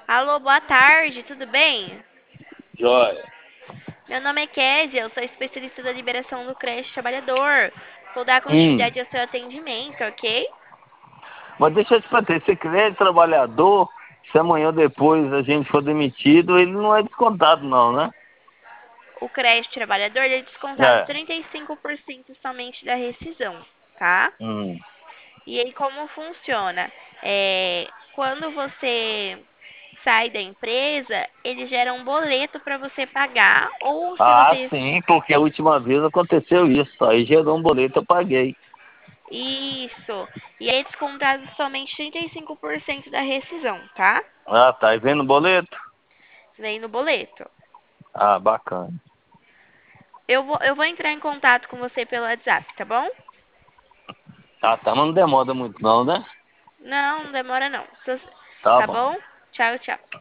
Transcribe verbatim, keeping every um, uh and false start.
Alô, boa tarde, tudo bem? Joia. Meu nome é Kézia, eu sou especialista da liberação do crédito trabalhador. Vou dar Hum. continuidade ao seu atendimento, ok? Mas deixa eu te perguntar, esse crédito trabalhador, se amanhã ou depois a gente for demitido, ele não é descontado não, né? O crédito trabalhador ele é descontado É. trinta e cinco por cento somente da rescisão, tá? Hum. E aí como funciona? É, quando você sai da empresa, ele gera um boleto para você pagar, ou se Ah, você sim, porque a última vez aconteceu isso. Aí gerou um boleto, eu paguei. Isso. E aí é descontado somente trinta e cinco por cento da rescisão, tá? Ah, tá. E vendo o boleto? Vem no boleto. Ah, bacana. Eu vou, eu vou entrar em contato com você pelo WhatsApp, tá bom? Ah, tá. Mas não demora muito não, né? Não, não demora não. Tá Tá bom. bom? Tchau, tchau.